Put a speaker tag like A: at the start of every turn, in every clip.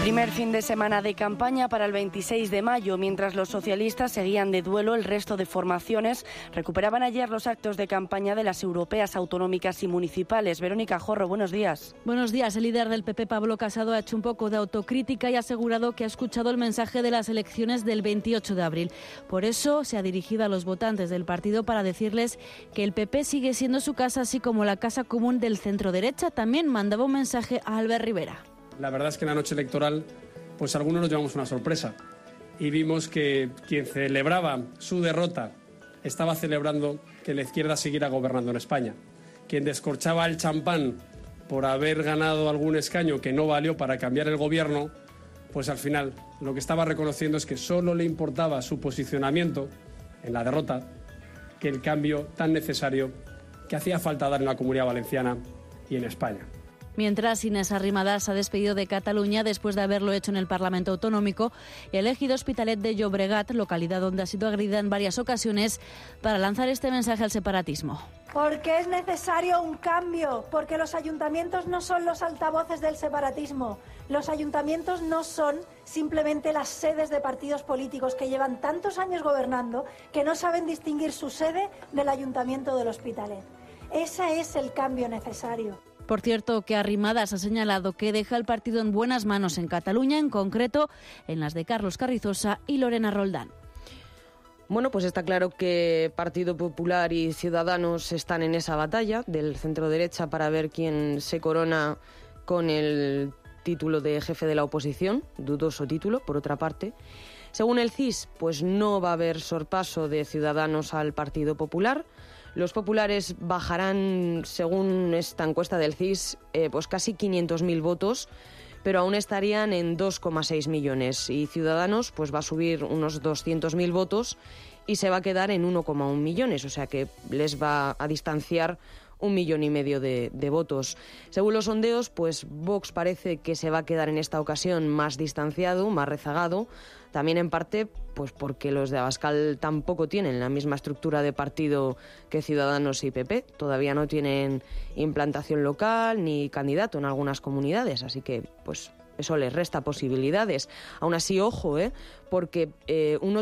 A: Primer fin de semana de campaña para el 26 de mayo. Mientras los socialistas seguían de duelo, el resto de formaciones recuperaban ayer los actos de campaña de las europeas, autonómicas y municipales. Verónica Jorro, buenos días.
B: Buenos días. El líder del PP, Pablo Casado, ha hecho un poco de autocrítica y ha asegurado que ha escuchado el mensaje de las elecciones del 28 de abril. Por eso se ha dirigido a los votantes del partido para decirles que el PP sigue siendo su casa, así como la casa común del centro-derecha. También mandaba un mensaje a Albert Rivera.
C: La verdad es que en la noche electoral, pues algunos nos llevamos una sorpresa y vimos que quien celebraba su derrota estaba celebrando que la izquierda siguiera gobernando en España. Quien descorchaba el champán por haber ganado algún escaño que no valió para cambiar el gobierno, pues al final lo que estaba reconociendo es que solo le importaba su posicionamiento en la derrota que el cambio tan necesario que hacía falta dar en la Comunidad Valenciana y en España.
B: Mientras, Inés Arrimadas se ha despedido de Cataluña después de haberlo hecho en el Parlamento Autonómico y ha elegido Hospitalet de Llobregat, localidad donde ha sido agredida en varias ocasiones, para lanzar este mensaje al separatismo.
D: Porque es necesario un cambio, porque los ayuntamientos no son los altavoces del separatismo. Los ayuntamientos no son simplemente las sedes de partidos políticos que llevan tantos años gobernando que no saben distinguir su sede del ayuntamiento del Hospitalet. Ese es el cambio necesario.
B: Por cierto, que Arrimadas ha señalado que deja el partido en buenas manos en Cataluña, en concreto en las de Carlos Carrizosa y Lorena Roldán.
E: Bueno, pues está claro que Partido Popular y Ciudadanos están en esa batalla del centro-derecha para ver quién se corona con el título de jefe de la oposición, dudoso título, por otra parte. Según el CIS, pues no va a haber sorpaso de Ciudadanos al Partido Popular. Los populares bajarán, según esta encuesta del CIS, pues casi 500.000 votos, pero aún estarían en 2,6 millones. Y Ciudadanos pues va a subir unos 200.000 votos y se va a quedar en 1,1 millones, o sea que les va a distanciar 1,5 millones de votos. Según los sondeos, pues Vox parece que se va a quedar en esta ocasión más distanciado, más rezagado, también en parte pues porque los de Abascal tampoco tienen la misma estructura de partido que Ciudadanos y PP, todavía no tienen implantación local ni candidato en algunas comunidades, así que pues eso les resta posibilidades. Aún así, ojo, porque un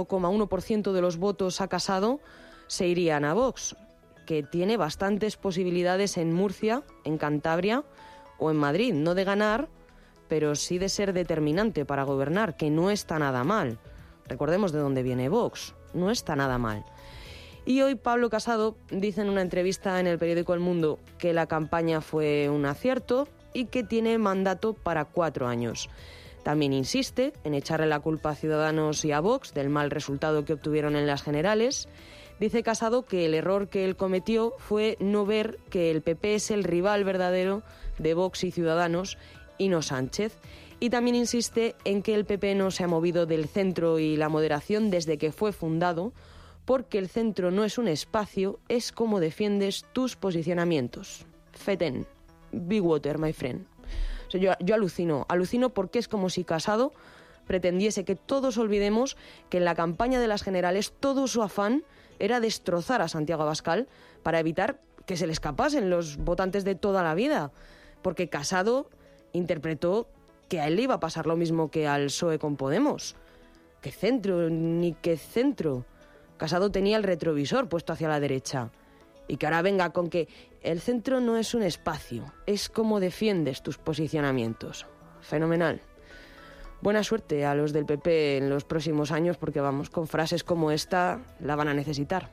E: 8,1% de los votos a Casado se irían a Vox, que tiene bastantes posibilidades en Murcia, en Cantabria o en Madrid, no de ganar, pero sí de ser determinante para gobernar, que no está nada mal. Recordemos de dónde viene Vox, no está nada mal. Y hoy Pablo Casado dice en una entrevista en el periódico El Mundo que la campaña fue un acierto y que tiene mandato para 4 años. También insiste en echarle la culpa a Ciudadanos y a Vox del mal resultado que obtuvieron en las generales. Dice Casado que el error que él cometió fue no ver que el PP es el rival verdadero de Vox y Ciudadanos y no Sánchez. Y también insiste en que el PP no se ha movido del centro y la moderación desde que fue fundado, porque el centro no es un espacio, es como defiendes tus posicionamientos. Feten, big water, my friend. O sea, yo alucino porque es como si Casado pretendiese que todos olvidemos que en la campaña de las generales todo su afán era destrozar a Santiago Abascal para evitar que se le escapasen los votantes de toda la vida, porque Casado interpretó que a él le iba a pasar lo mismo que al PSOE con Podemos. ¿Qué centro? Ni qué centro. Casado tenía el retrovisor puesto hacia la derecha. Y que ahora venga con que el centro no es un espacio, es como defiendes tus posicionamientos. Fenomenal. Buena suerte a los del PP en los próximos años, porque vamos, con frases como esta la van a necesitar.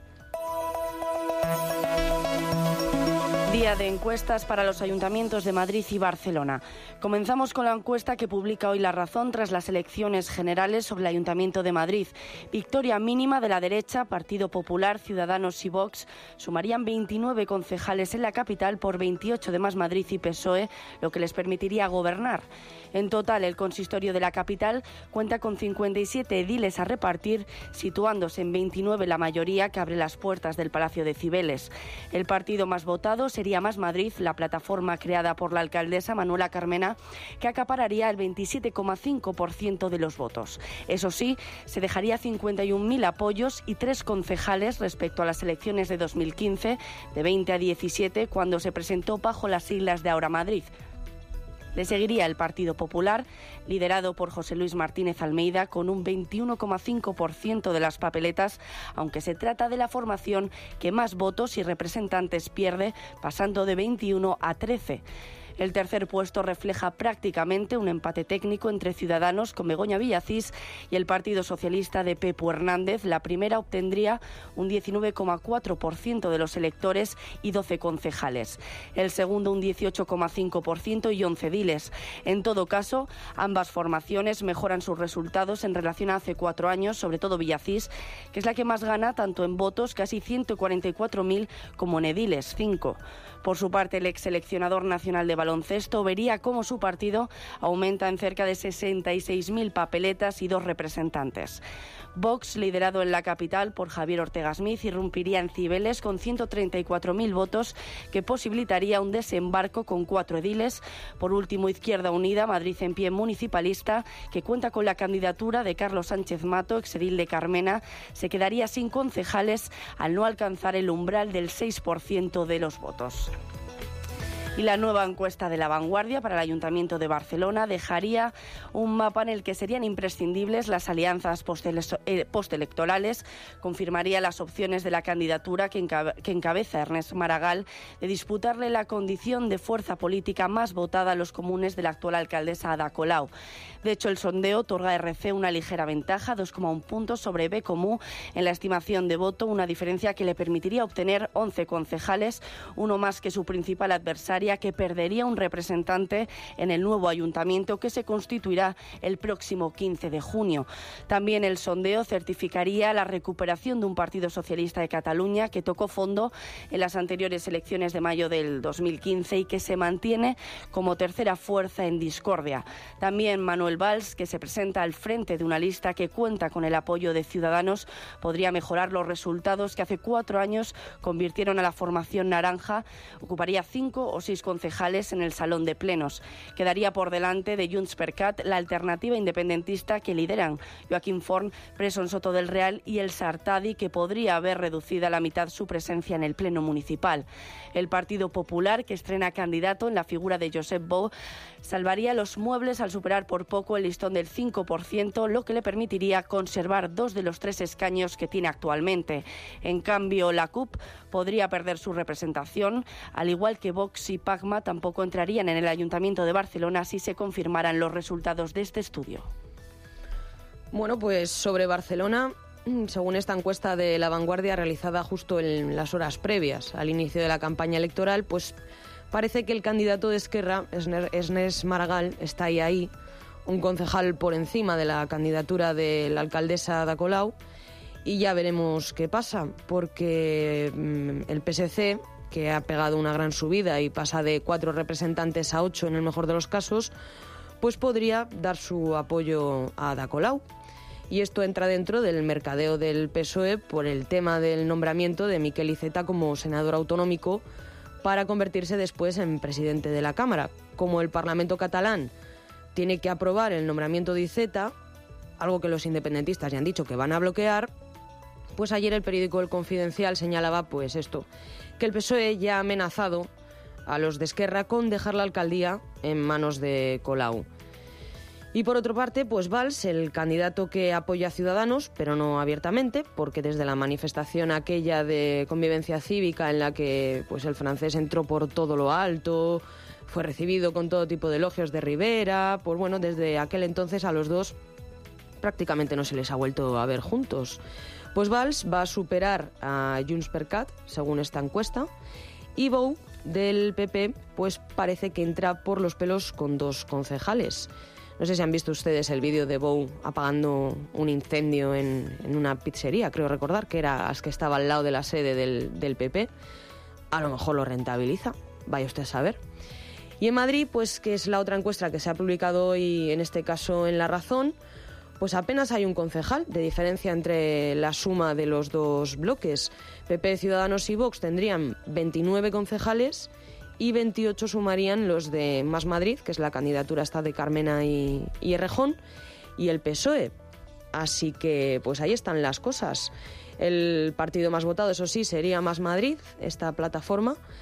A: Día de encuestas para los ayuntamientos de Madrid y Barcelona. Comenzamos con la encuesta que publica hoy La Razón tras las elecciones generales sobre el Ayuntamiento de Madrid. Victoria mínima de la derecha, Partido Popular, Ciudadanos y Vox sumarían 29 concejales en la capital por 28 de Más Madrid y PSOE, lo que les permitiría gobernar. En total, el consistorio de la capital cuenta con 57 ediles a repartir, situándose en 29 la mayoría que abre las puertas del Palacio de Cibeles. El partido más votado sería Más Madrid, la plataforma creada por la alcaldesa Manuela Carmena, que acapararía el 27,5% de los votos. Eso sí, se dejaría 51.000 apoyos y 3 concejales respecto a las elecciones de 2015, de 20 a 17, cuando se presentó bajo las siglas de Ahora Madrid. Le seguiría el Partido Popular, liderado por José Luis Martínez Almeida, con un 21,5% de las papeletas, aunque se trata de la formación que más votos y representantes pierde, pasando de 21 a 13. El tercer puesto refleja prácticamente un empate técnico entre Ciudadanos con Begoña Villacís y el Partido Socialista de Pepu Hernández. La primera obtendría un 19,4% de los electores y 12 concejales. El segundo un 18,5% y 11 ediles. En todo caso, ambas formaciones mejoran sus resultados en relación a hace 4 años, sobre todo Villacís, que es la que más gana tanto en votos, casi 144.000, como en ediles, 5. Por su parte, el exseleccionador nacional de baloncesto vería cómo su partido aumenta en cerca de 66.000 papeletas y 2 representantes. Vox, liderado en la capital por Javier Ortega Smith, irrumpiría en Cibeles con 134.000 votos, que posibilitaría un desembarco con 4 ediles. Por último, Izquierda Unida, Madrid en pie municipalista, que cuenta con la candidatura de Carlos Sánchez Mato, exedil de Carmena, se quedaría sin concejales al no alcanzar el umbral del 6% de los votos. Y la nueva encuesta de La Vanguardia para el Ayuntamiento de Barcelona dejaría un mapa en el que serían imprescindibles las alianzas postelectorales, confirmaría las opciones de la candidatura que encabeza Ernest Maragall de disputarle la condición de fuerza política más votada a los comunes de la actual alcaldesa Ada Colau. De hecho, el sondeo otorga a RC una ligera ventaja, 2,1 puntos sobre B Comú en la estimación de voto, una diferencia que le permitiría obtener 11 concejales, uno más que su principal adversaria, que perdería un representante en el nuevo ayuntamiento que se constituirá el próximo 15 de junio. También el sondeo certificaría la recuperación de un Partido Socialista de Cataluña que tocó fondo en las anteriores elecciones de mayo del 2015 y que se mantiene como tercera fuerza en discordia. También Manuel Valls, que se presenta al frente de una lista que cuenta con el apoyo de Ciudadanos, podría mejorar los resultados que hace 4 años convirtieron a la formación naranja. Ocuparía 5 o 6 concejales en el salón de plenos. Quedaría por delante de JxCat, la alternativa independentista que lideran Joaquín Forn, Presón Soto del Real y el Sartadi, que podría haber reducido a la mitad su presencia en el pleno municipal. El Partido Popular, que estrena candidato en la figura de Josep Bou, salvaría los muebles al superar por poco el listón del 5%, lo que le permitiría conservar 2 de los 3 escaños que tiene actualmente. En cambio, la CUP podría perder su representación, al igual que Vox y Pagma tampoco entrarían en el Ayuntamiento de Barcelona si se confirmaran los resultados de este estudio.
E: Bueno, pues sobre Barcelona, según esta encuesta de La Vanguardia realizada justo en las horas previas al inicio de la campaña electoral, pues parece que el candidato de Esquerra, Ernest Maragall, está ahí, un concejal por encima de la candidatura de la alcaldesa Ada Colau, y ya veremos qué pasa, porque el PSC, que ha pegado una gran subida y pasa de 4 representantes a 8 en el mejor de los casos, pues podría dar su apoyo a Ada Colau. Y esto entra dentro del mercadeo del PSOE por el tema del nombramiento de Miquel Iceta como senador autonómico para convertirse después en presidente de la Cámara. Como el Parlamento catalán tiene que aprobar el nombramiento de Iceta, algo que los independentistas ya han dicho que van a bloquear, pues ayer el periódico El Confidencial señalaba pues esto, que el PSOE ya ha amenazado a los de Esquerra con dejar la alcaldía en manos de Colau. Y por otra parte, pues Valls, el candidato que apoya a Ciudadanos, pero no abiertamente, porque desde la manifestación aquella de convivencia cívica en la que pues el francés entró por todo lo alto, fue recibido con todo tipo de elogios de Rivera, pues bueno, desde aquel entonces a los dos prácticamente no se les ha vuelto a ver juntos. Pues Valls va a superar a JxCat, según esta encuesta, y Bou, del PP, pues parece que entra por los pelos con 2 concejales. No sé si han visto ustedes el vídeo de Bou apagando un incendio en una pizzería, creo recordar, que era las que estaba al lado de la sede del PP. A lo mejor lo rentabiliza, vaya usted a saber. Y en Madrid, pues que es la otra encuesta que se ha publicado hoy, en este caso en La Razón, pues apenas hay un concejal de diferencia entre la suma de los 2 bloques. PP, Ciudadanos y Vox tendrían 29 concejales y 28 sumarían los de Más Madrid, que es la candidatura esta de Carmena y Errejón, y el PSOE. Así que pues ahí están las cosas. El partido más votado, eso sí, sería Más Madrid, esta plataforma,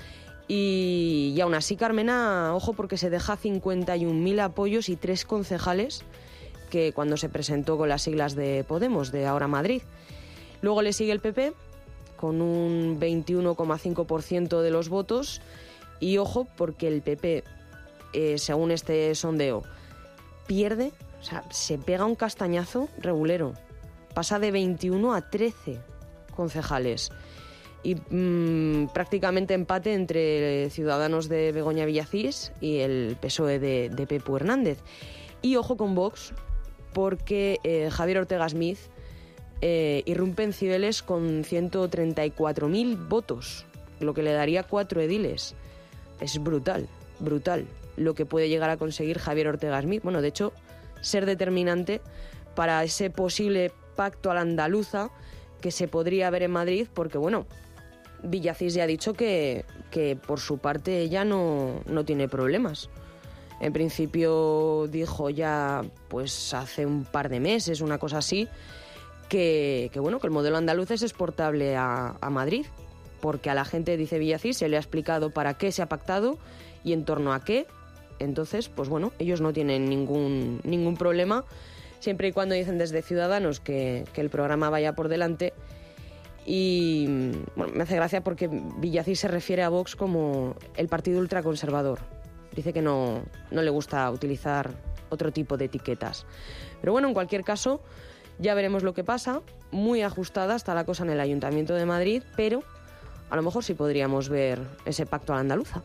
E: Y aún así Carmena, ojo, porque se deja 51.000 apoyos y 3 concejales que cuando se presentó con las siglas de Podemos, de Ahora Madrid. Luego le sigue el PP con un 21,5% de los votos. Y ojo, porque el PP, según este sondeo, pierde, o sea, se pega un castañazo regulero. Pasa de 21 a 13 concejales. Y prácticamente empate entre Ciudadanos de Begoña Villacís y el PSOE de Pepu Hernández. Y ojo con Vox, porque Javier Ortega Smith irrumpe en Cibeles con 134.000 votos, lo que le daría 4 ediles. Es brutal, brutal lo que puede llegar a conseguir Javier Ortega Smith. Bueno, de hecho, ser determinante para ese posible pacto a la andaluza que se podría ver en Madrid, porque bueno, Villacís ya ha dicho que por su parte ella no tiene problemas. En principio dijo ya pues hace un par de meses, una cosa así, que bueno, que el modelo andaluz es exportable a Madrid, porque a la gente, dice Villacís, se le ha explicado para qué se ha pactado y en torno a qué. Entonces, pues bueno, ellos no tienen ningún problema, siempre y cuando dicen desde Ciudadanos que el programa vaya por delante. Y bueno, me hace gracia porque Villacís se refiere a Vox como el partido ultraconservador. Dice que no le gusta utilizar otro tipo de etiquetas. Pero bueno, en cualquier caso, ya veremos lo que pasa. Muy ajustada está la cosa en el Ayuntamiento de Madrid, pero a lo mejor sí podríamos ver ese pacto a la andaluza.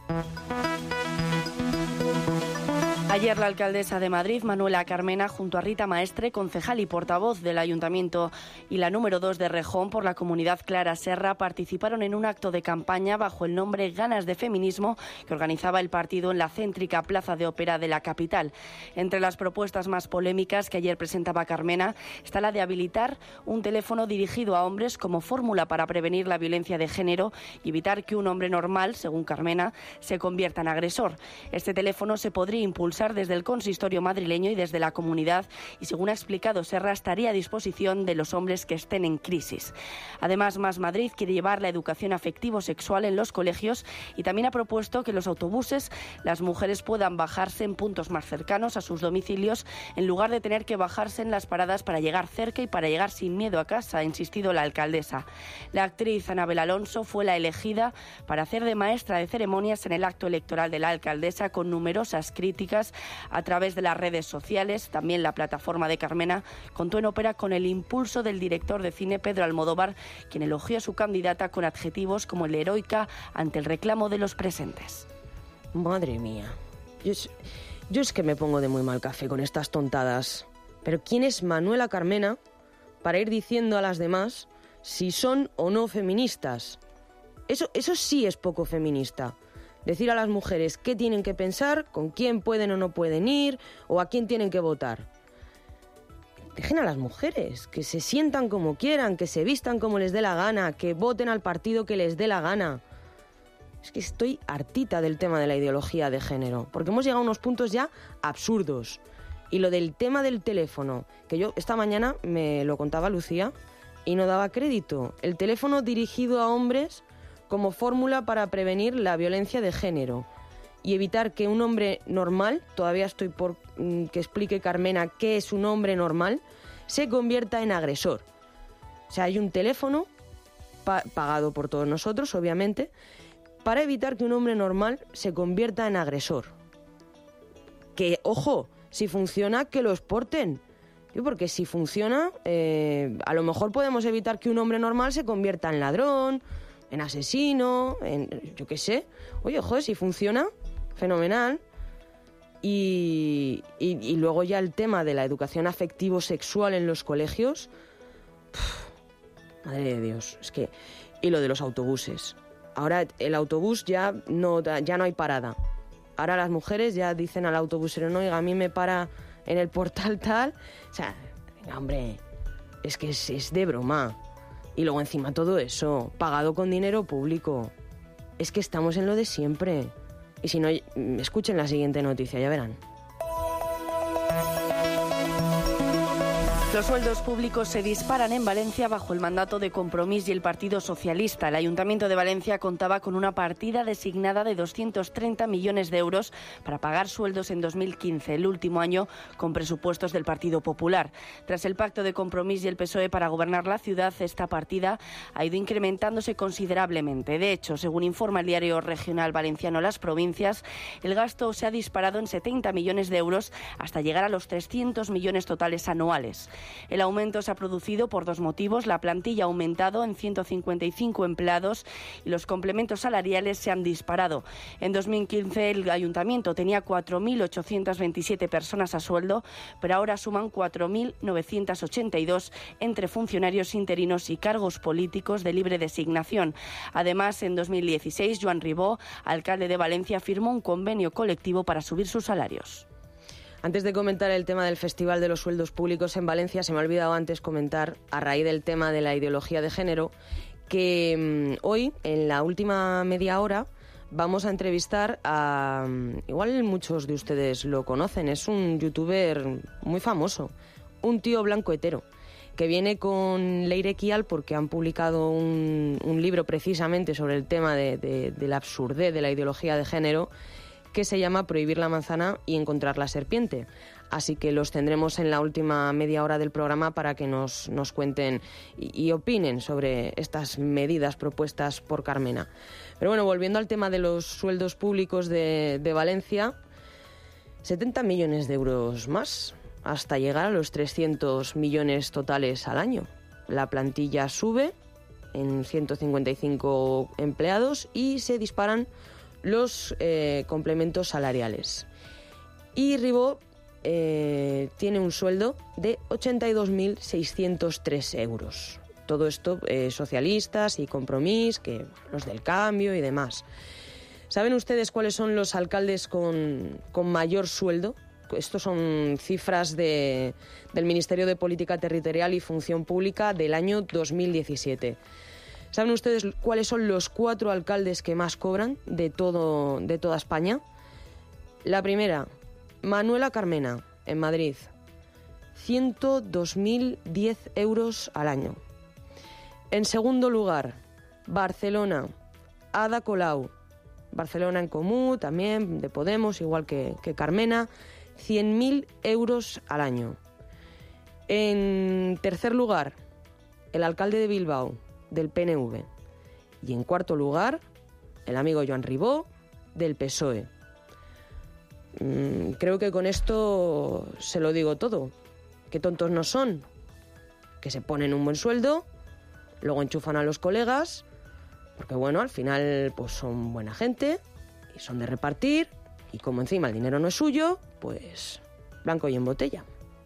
A: Ayer la alcaldesa de Madrid, Manuela Carmena, junto a Rita Maestre, concejal y portavoz del Ayuntamiento, y la número 2 de Rejón por la Comunidad, Clara Serra, participaron en un acto de campaña bajo el nombre Ganas de Feminismo que organizaba el partido en la céntrica Plaza de Ópera de la capital. Entre las propuestas más polémicas que ayer presentaba Carmena está la de habilitar un teléfono dirigido a hombres como fórmula para prevenir la violencia de género y evitar que un hombre normal, según Carmena, se convierta en agresor. Este teléfono se podría impulsar desde el consistorio madrileño y desde la comunidad y, según ha explicado Serra, estaría a disposición de los hombres que estén en crisis. Además, Más Madrid quiere llevar la educación afectivo-sexual en los colegios y también ha propuesto que en los autobuses las mujeres puedan bajarse en puntos más cercanos a sus domicilios en lugar de tener que bajarse en las paradas para llegar cerca y para llegar sin miedo a casa, ha insistido la alcaldesa. La actriz Anabel Alonso fue la elegida para hacer de maestra de ceremonias en el acto electoral de la alcaldesa, con numerosas críticas a través de las redes sociales. También la plataforma de Carmena contó en Ópera con el impulso del director de cine Pedro Almodóvar, quien elogió a su candidata con adjetivos como el heroica ante el reclamo de los presentes.
E: Madre mía, yo es que me pongo de muy mal café con estas tontadas. Pero ¿quién es Manuela Carmena para ir diciendo a las demás si son o no feministas? Eso sí es poco feminista. Decir a las mujeres qué tienen que pensar, con quién pueden o no pueden ir, o a quién tienen que votar. Dejen a las mujeres, que se sientan como quieran, que se vistan como les dé la gana, que voten al partido que les dé la gana. Es que estoy hartita del tema de la ideología de género, porque hemos llegado a unos puntos ya absurdos. Y lo del tema del teléfono, que yo esta mañana me lo contaba Lucía y no daba crédito. El teléfono dirigido a hombres como fórmula para prevenir la violencia de género y evitar que un hombre normal, todavía estoy por que explique Carmena qué es un hombre normal, se convierta en agresor. O sea, hay un teléfono pagado por todos nosotros, obviamente, para evitar que un hombre normal se convierta en agresor. Que, ojo, si funciona, que lo exporten. Porque si funciona, a lo mejor podemos evitar que un hombre normal se convierta en ladrón, en asesino, yo qué sé. Oye, joder, si funciona, fenomenal. Y luego ya el tema de la educación afectivo-sexual en los colegios. Madre de Dios, es que... Y lo de los autobuses. Ahora el autobús ya no hay parada. Ahora las mujeres ya dicen al autobusero, no, oiga, a mí me para en el portal tal. O sea, venga, hombre, es que es de broma. Y luego encima todo eso, pagado con dinero público. Es que estamos en lo de siempre. Y si no, escuchen la siguiente noticia, ya verán.
A: Los sueldos públicos se disparan en Valencia bajo el mandato de Compromís y el Partido Socialista. El Ayuntamiento de Valencia contaba con una partida designada de 230 millones de euros para pagar sueldos en 2015, el último año con presupuestos del Partido Popular. Tras el pacto de Compromís y el PSOE para gobernar la ciudad, esta partida ha ido incrementándose considerablemente. De hecho, según informa el diario regional valenciano Las Provincias, el gasto se ha disparado en 70 millones de euros hasta llegar a los 300 millones totales anuales. El aumento se ha producido por dos motivos. La plantilla ha aumentado en 155 empleados y los complementos salariales se han disparado. En 2015 el ayuntamiento tenía 4.827 personas a sueldo, pero ahora suman 4.982 entre funcionarios interinos y cargos políticos de libre designación. Además, en 2016, Joan Ribó, alcalde de Valencia, firmó un convenio colectivo para subir sus salarios.
E: Antes de comentar el tema del Festival de los Sueldos Públicos en Valencia, se me ha olvidado antes comentar, a raíz del tema de la ideología de género, que hoy, en la última media hora, vamos a entrevistar a... Igual muchos de ustedes lo conocen, es un youtuber muy famoso, un tío blanco hetero, que viene con Leire Kial porque han publicado un libro precisamente sobre el tema de la absurdez de la ideología de género, que se llama Prohibir la manzana y encontrar la serpiente. Así que los tendremos en la última media hora del programa para que nos cuenten y opinen sobre estas medidas propuestas por Carmena. Pero bueno, volviendo al tema de los sueldos públicos de Valencia, 70 millones de euros más, hasta llegar a los 300 millones totales al año. La plantilla sube en 155 empleados y se disparan los complementos salariales. Y Ribó tiene un sueldo de 82.603 euros. Todo esto socialistas y Compromís, que los del Cambio y demás. ¿Saben ustedes cuáles son los alcaldes con mayor sueldo? Estos son cifras del Ministerio de Política Territorial y Función Pública del año 2017. ¿Saben ustedes cuáles son los 4 alcaldes que más cobran de toda España? La primera, Manuela Carmena, en Madrid, 102.010 euros al año. En segundo lugar, Barcelona, Ada Colau, Barcelona en Comú, también de Podemos, igual que Carmena, 100.000 euros al año. En tercer lugar, el alcalde de Bilbao, del PNV. Y en cuarto lugar, el amigo Joan Ribó, del PSOE. Creo que con esto se lo digo todo. Qué tontos no son, que se ponen un buen sueldo, luego enchufan a los colegas, porque bueno, al final pues son buena gente y son de repartir, y como encima el dinero no es suyo, pues blanco y en botella.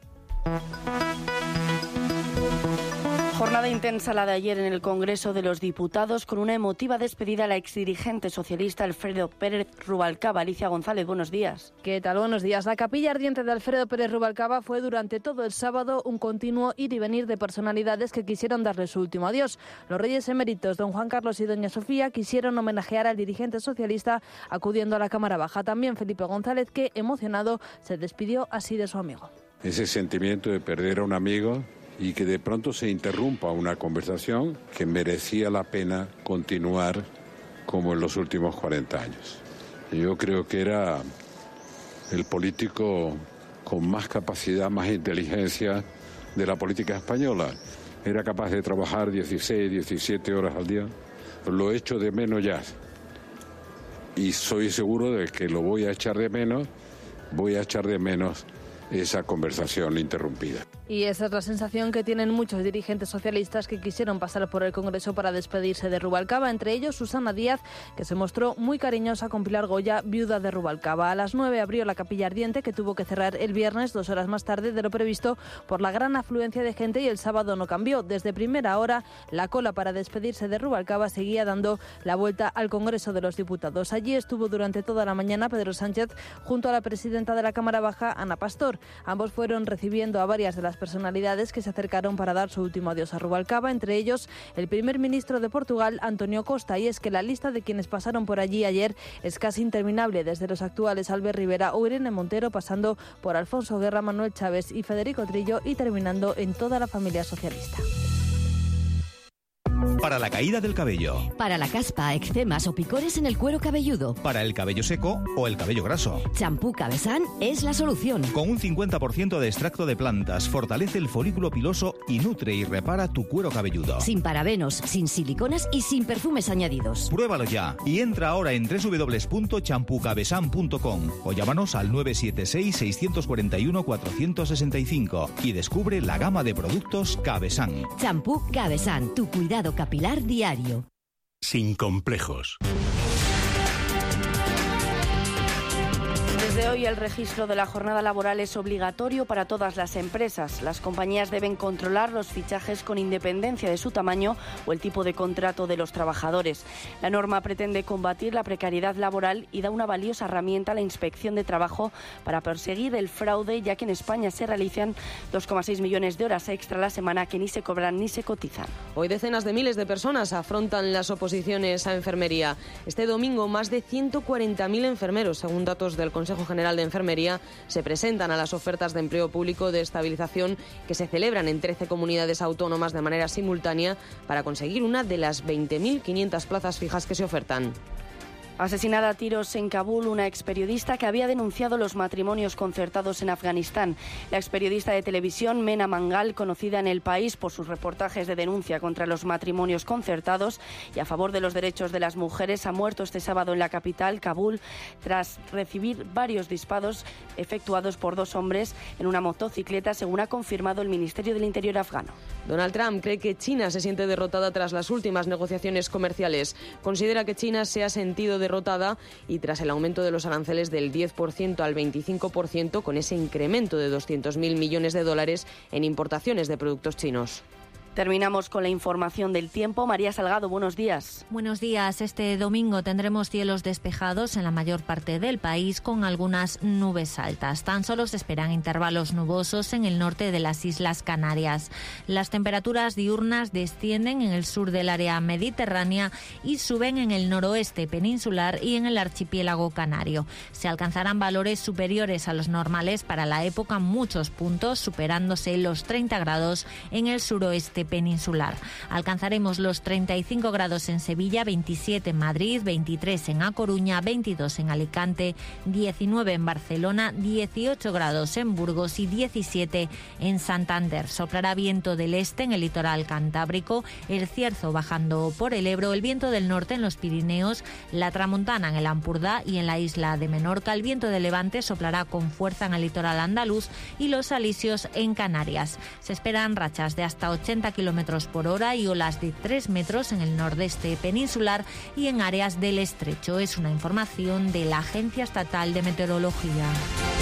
A: Jornada intensa la de ayer en el Congreso de los Diputados, con una emotiva despedida a la exdirigente socialista Alfredo Pérez Rubalcaba. Alicia González, buenos días.
F: ¿Qué tal? Buenos días. La capilla ardiente de Alfredo Pérez Rubalcaba fue durante todo el sábado un continuo ir y venir de personalidades que quisieron darle su último adiós. Los reyes eméritos, don Juan Carlos y doña Sofía, quisieron homenajear al dirigente socialista acudiendo a la Cámara Baja. También Felipe González, que, emocionado, se despidió así de su amigo.
G: Ese sentimiento de perder a un amigo y que de pronto se interrumpa una conversación que merecía la pena continuar como en los últimos 40 años. Yo creo que era el político con más capacidad, más inteligencia de la política española. Era capaz de trabajar 16, 17 horas al día. Lo echo de menos ya. Y soy seguro de que lo voy a echar de menos esa conversación interrumpida.
F: Y esa es la sensación que tienen muchos dirigentes socialistas que quisieron pasar por el Congreso para despedirse de Rubalcaba, entre ellos Susana Díaz, que se mostró muy cariñosa con Pilar Goya, viuda de Rubalcaba. A las 9 abrió la capilla ardiente, que tuvo que cerrar el viernes 2 horas más tarde de lo previsto por la gran afluencia de gente, y el sábado no cambió. Desde primera hora, la cola para despedirse de Rubalcaba seguía dando la vuelta al Congreso de los Diputados. Allí estuvo durante toda la mañana Pedro Sánchez junto a la presidenta de la Cámara Baja, Ana Pastor. anterior. Ambos fueron recibiendo a varias de las personalidades que se acercaron para dar su último adiós a Rubalcaba, entre ellos el primer ministro de Portugal, António Costa. Y es que la lista de quienes pasaron por allí ayer es casi interminable, desde los actuales Albert Rivera o Irene Montero, pasando por Alfonso Guerra, Manuel Chávez y Federico Trillo, y terminando en toda la familia socialista.
H: Para la caída del cabello.
I: Para la caspa, eczemas o picores en el cuero cabelludo.
H: Para el cabello seco o el cabello graso.
I: Champú Cabesan es la solución.
H: Con un 50% de extracto de plantas, fortalece el folículo piloso y nutre y repara tu cuero cabelludo.
I: Sin parabenos, sin siliconas y sin perfumes añadidos.
H: Pruébalo ya y entra ahora en www.champucabesan.com o llámanos al 976-641-465 y descubre la gama de productos Cabesan.
I: Champú Cabesan, tu cuidado capilar diario.
J: Sin complejos.
A: Desde hoy el registro de la jornada laboral es obligatorio para todas las empresas. Las compañías deben controlar los fichajes con independencia de su tamaño o el tipo de contrato de los trabajadores. La norma pretende combatir la precariedad laboral y da una valiosa herramienta a la inspección de trabajo para perseguir el fraude, ya que en España se realizan 2,6 millones de horas extra a la semana que ni se cobran ni se cotizan.
E: Hoy decenas de miles de personas afrontan las oposiciones a enfermería. Este domingo más de 140.000 enfermeros, según datos del Consejo General de Enfermería, se presentan a las ofertas de empleo público de estabilización que se celebran en 13 comunidades autónomas de manera simultánea para conseguir una de las 20.500 plazas fijas que se ofertan.
A: Asesinada a tiros en Kabul una experiodista que había denunciado los matrimonios concertados en Afganistán. La experiodista de televisión Mena Mangal, conocida en el país por sus reportajes de denuncia contra los matrimonios concertados y a favor de los derechos de las mujeres, ha muerto este sábado en la capital, Kabul, tras recibir varios disparos efectuados por dos hombres en una motocicleta, según ha confirmado el Ministerio del Interior afgano.
E: Donald Trump cree que China se siente derrotada tras las últimas negociaciones comerciales. Considera que China se ha sentido derrotada y tras el aumento de los aranceles del 10% al 25%, con ese incremento de 200.000 millones de dólares en importaciones de productos chinos.
A: Terminamos con la información del tiempo. María Salgado, buenos días.
K: Buenos días. Este domingo tendremos cielos despejados en la mayor parte del país con algunas nubes altas. Tan solo se esperan intervalos nubosos en el norte de las Islas Canarias. Las temperaturas diurnas descienden en el sur del área mediterránea y suben en el noroeste peninsular y en el archipiélago canario. Se alcanzarán valores superiores a los normales para la época en muchos puntos, superándose los 30 grados en el suroeste peninsular. Alcanzaremos los 35 grados en Sevilla, 27 en Madrid, 23 en A Coruña, 22 en Alicante, 19 en Barcelona, 18 grados en Burgos y 17 en Santander. Soplará viento del este en el litoral cantábrico, el cierzo bajando por el Ebro, el viento del norte en los Pirineos, la tramontana en el Ampurdá y en la isla de Menorca. El viento de levante soplará con fuerza en el litoral andaluz y los alisios en Canarias. Se esperan rachas de hasta 80 kilómetros por hora y olas de 3 metros en el nordeste peninsular y en áreas del estrecho. Es una información de la Agencia Estatal de Meteorología.